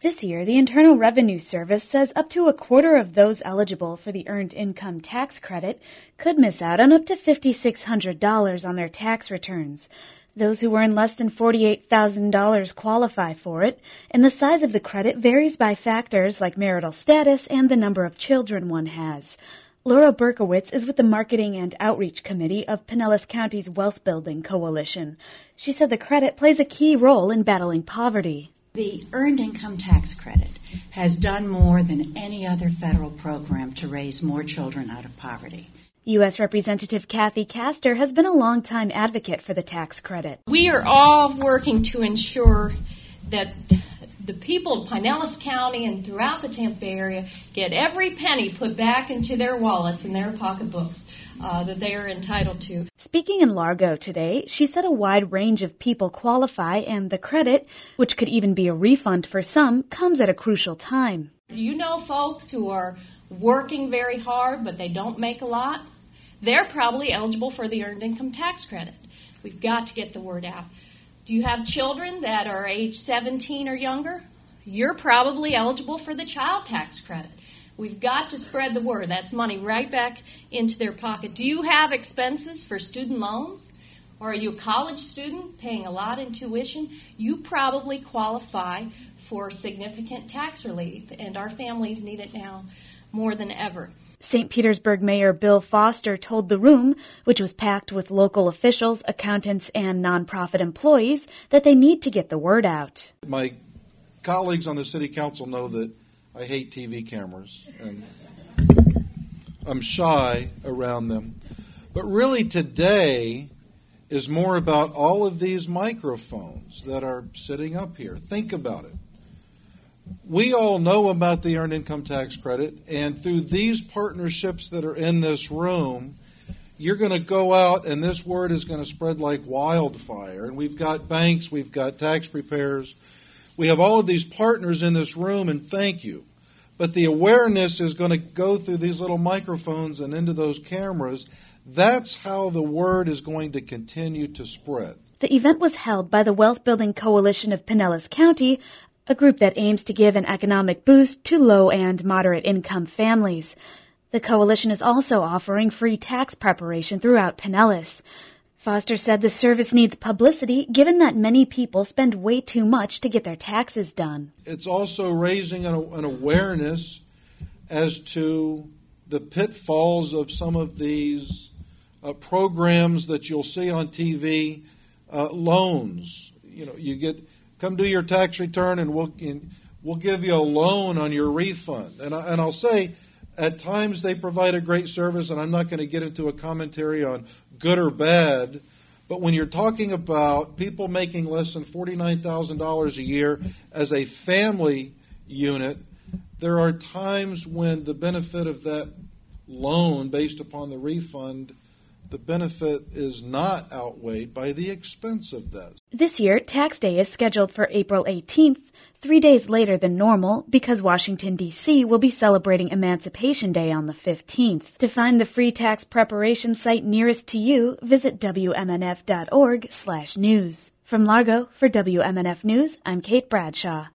This year, the Internal Revenue Service says up to a quarter of those eligible for the Earned Income Tax Credit could miss out on up to $5,600 on their tax returns. Those who earn less than $48,000 qualify for it, and the size of the credit varies by factors like marital status and the number of children one has. Laura Berkowitz is with the Marketing and Outreach Committee of Pinellas County's Wealth Building Coalition. She said the credit plays a key role in battling poverty. The Earned Income Tax Credit has done more than any other federal program to raise more children out of poverty. U.S. Representative Kathy Castor has been a longtime advocate for the tax credit. We are all working to ensure that the people of Pinellas County and throughout the Tampa Bay area get every penny put back into their wallets and their pocketbooks that they are entitled to. Speaking in Largo today, she said a wide range of people qualify, and the credit, which could even be a refund for some, comes at a crucial time. You know folks who are working very hard but they don't make a lot? They're probably eligible for the Earned Income Tax Credit. We've got to get the word out. Do you have children that are age 17 or younger? You're probably eligible for the child tax credit. We've got to spread the word. That's money right back into their pocket. Do you have expenses for student loans? Or are you a college student paying a lot in tuition? You probably qualify for significant tax relief, and our families need it now more than ever. St. Petersburg Mayor Bill Foster told The Room, which was packed with local officials, accountants, and nonprofit employees, that they need to get the word out. My colleagues on the city council know that I hate TV cameras, and I'm shy around them. But really today is more about all of these microphones that are sitting up here. Think about it. We all know about the Earned Income Tax Credit, and through these partnerships that are in this room, you're going to go out and this word is going to spread like wildfire. And we've got banks, we've got tax preparers, we have all of these partners in this room, and thank you. But the awareness is going to go through these little microphones and into those cameras. That's how the word is going to continue to spread. The event was held by the Wealth Building Coalition of Pinellas County, a group that aims to give an economic boost to low and moderate income families. The coalition is also offering free tax preparation throughout Pinellas. Foster said the service needs publicity given that many people spend way too much to get their taxes done. It's also raising an awareness as to the pitfalls of some of these programs that you'll see on TV, loans. You know, you come do your tax return and we'll give you a loan on your refund. And I'll say, at times they provide a great service, and I'm not going to get into a commentary on good or bad, but when you're talking about people making less than $49,000 a year as a family unit, there are times when the benefit of that loan based upon the refund, the benefit is not outweighed by the expense of that. This year, Tax Day is scheduled for April 18th, 3 days later than normal, because Washington, D.C. will be celebrating Emancipation Day on the 15th. To find the free tax preparation site nearest to you, visit WMNF.org/news. From Largo, for WMNF News, I'm Kate Bradshaw.